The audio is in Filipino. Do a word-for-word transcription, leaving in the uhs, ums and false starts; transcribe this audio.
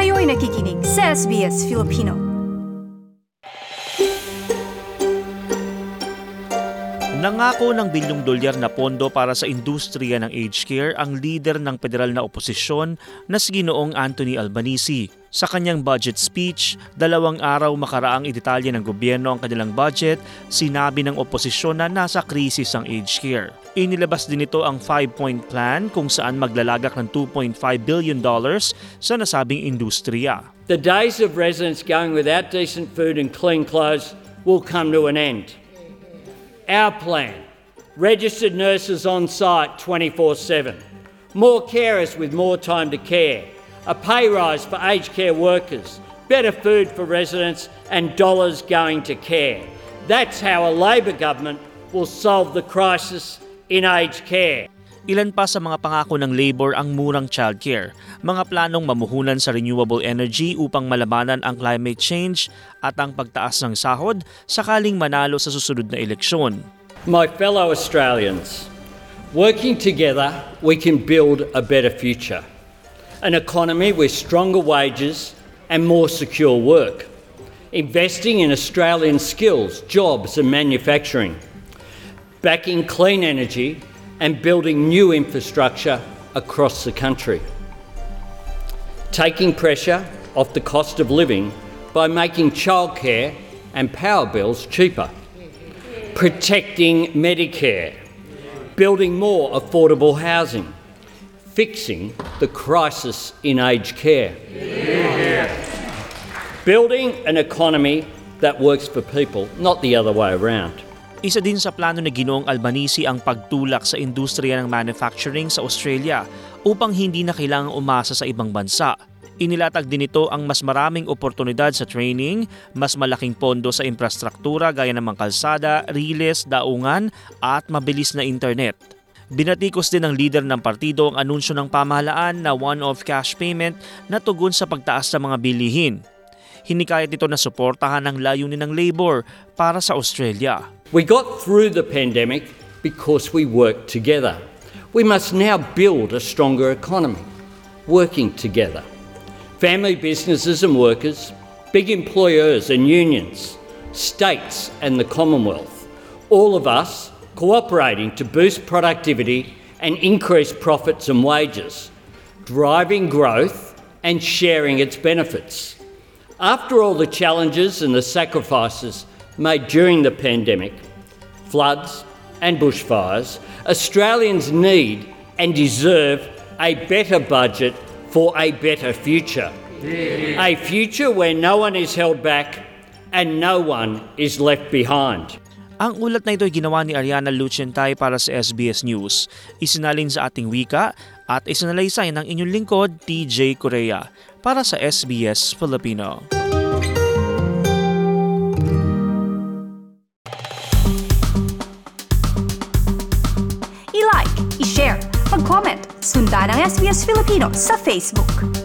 Kayo'y nakikinig sa S B S Filipino. Nangako ng bilyong dolyar na pondo para sa industriya ng aged care ang lider ng federal na oposisyon na si Ginoong Anthony Albanese. Sa kanyang budget speech, dalawang araw makaraang idetalye ng gobyerno ang kanilang budget, sinabi ng oposisyon na nasa krisis ang aged care. Inilabas din ito ang five-point plan kung saan maglalagak ng two point five billion dollars sa nasabing industriya. The days of residents going without decent food and clean clothes will come to an end. Our plan, registered nurses on site twenty-four seven, more carers with more time to care, a pay rise for aged care workers, better food for residents and dollars going to care. That's how a Labor government will solve the crisis in aged care. Ilan pa sa mga pangako ng Labor ang murang childcare, mga planong mamuhunan sa renewable energy upang malabanan ang climate change at ang pagtaas ng sahod sakaling manalo sa susunod na eleksyon. My fellow Australians, working together we can build a better future. An economy with stronger wages and more secure work. Investing in Australian skills, jobs and manufacturing. Backing clean energy and building new infrastructure across the country. Taking pressure off the cost of living by making childcare and power bills cheaper. Protecting Medicare. Building more affordable housing. Fixing the crisis in aged care. Yeah. Building an economy that works for people, not the other way around. Isa din sa plano ni Ginoong Albanese ang pagtulak sa industriya ng manufacturing sa Australia upang hindi na kailangang umasa sa ibang bansa. Inilatag din ito ang mas maraming oportunidad sa training, mas malaking pondo sa infrastruktura gaya ng mga kalsada, riles, daungan at mabilis na internet. Binatikos din ng leader ng partido ang anunsyo ng pamahalaan na one-off cash payment na tugon sa pagtaas ng mga bilihin. Hinikayat ito na suportahan ang layunin ng Labor para sa Australia. We got through the pandemic because we worked together. We must now build a stronger economy, working together. Family businesses and workers, big employers and unions, states and the Commonwealth, all of us cooperating to boost productivity and increase profits and wages, driving growth and sharing its benefits. After all the challenges and the sacrifices made during the pandemic, floods and bushfires, Australians need and deserve a better budget for a better future. Yeah. A future where no one is held back and no one is left behind. Ang ulat na ito ay ginawa ni Ariana Lucentay para sa S B S News. Isinalin sa ating wika at isinalaysay ng inyong lingkod, T J Correa, para sa S B S Filipino. I-like, i-share, mag-comment, sundan ang S B S Filipino sa Facebook.